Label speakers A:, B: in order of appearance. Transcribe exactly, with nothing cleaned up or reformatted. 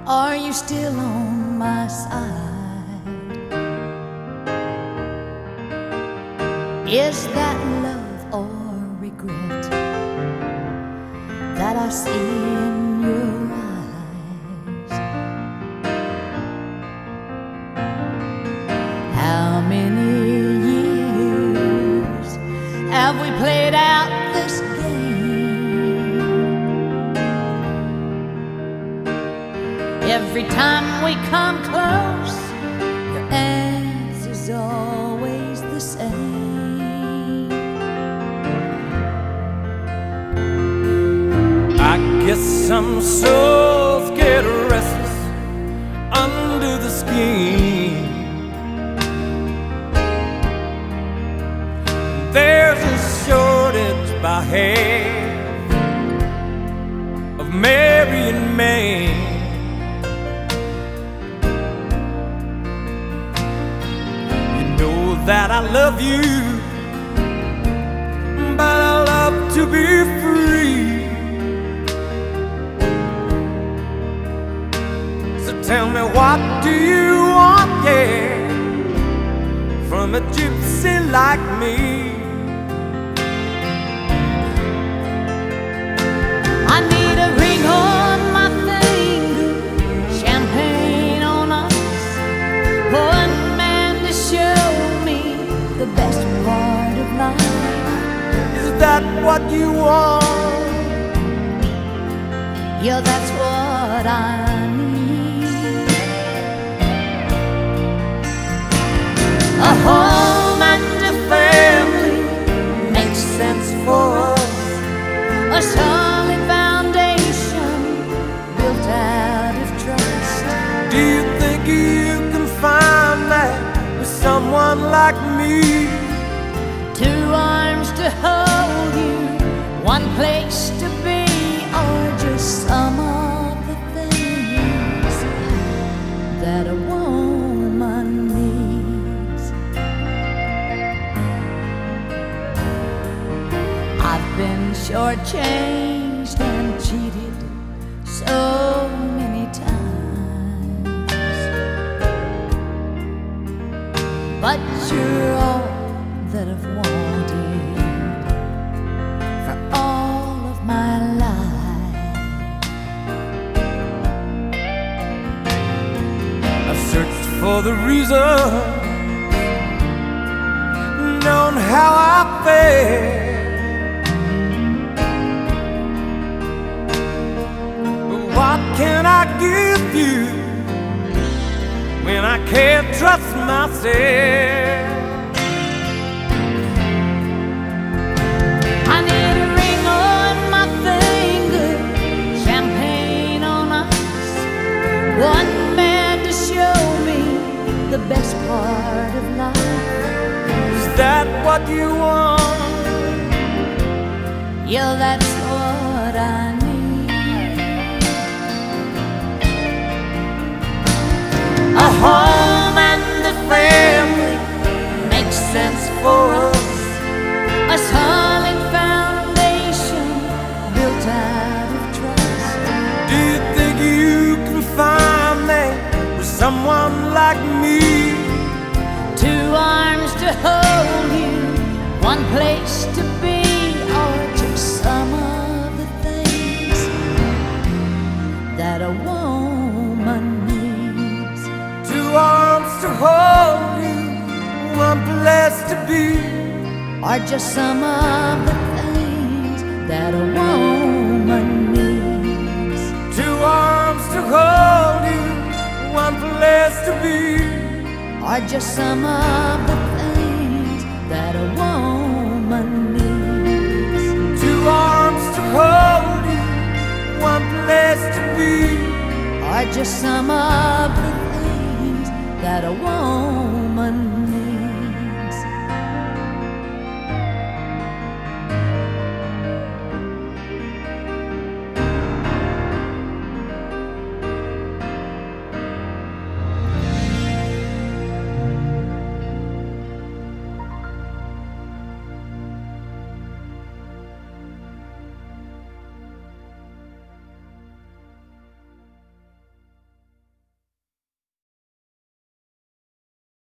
A: Are you still on my side? Is that love or regret that I see in your eyes? How many years have we played out this game? Every time we come close, your answer's always the same.
B: I guess some souls get restless under the skin. There's a shortage by half of marrying men. You know that I love you, but I love to be free. So tell me, what do you want, yeah, from a gypsy like me?
A: I need a ring on my finger, champagne on us, one man to show me the best part of life.
B: Is that what you want?
A: Yeah, that's what I need. A home and a family makes sense for us. A solid foundation built out of trust.
B: Do you think you can find that with someone like me?
A: Two arms to hold you, one place to be, are just some of the things that a woman needs. I've been shortchanged and cheated so many times, but you're all that I've wanted for all of my life.
B: I've searched for the reason, known how I feel. What can I give you when I can't trust myself?
A: I need a ring on my finger, champagne on us, one man to show me the best part of life.
B: Is that what you want?
A: Yeah, that's what I need. A home and a family makes sense for us. A solid foundation built out of trust.
B: Do you think you can find that with someone like me?
A: Two arms to hold you, one place to be, are just some of the things that a woman needs.
B: Two arms to hold you, one place to be,
A: Are just some of the things that a woman needs.
B: two arms to hold you, one place to be,
A: Are just some of the things that a woman needs.
B: two arms to hold you, one place to be,
A: Are just some of the things that a woman needs.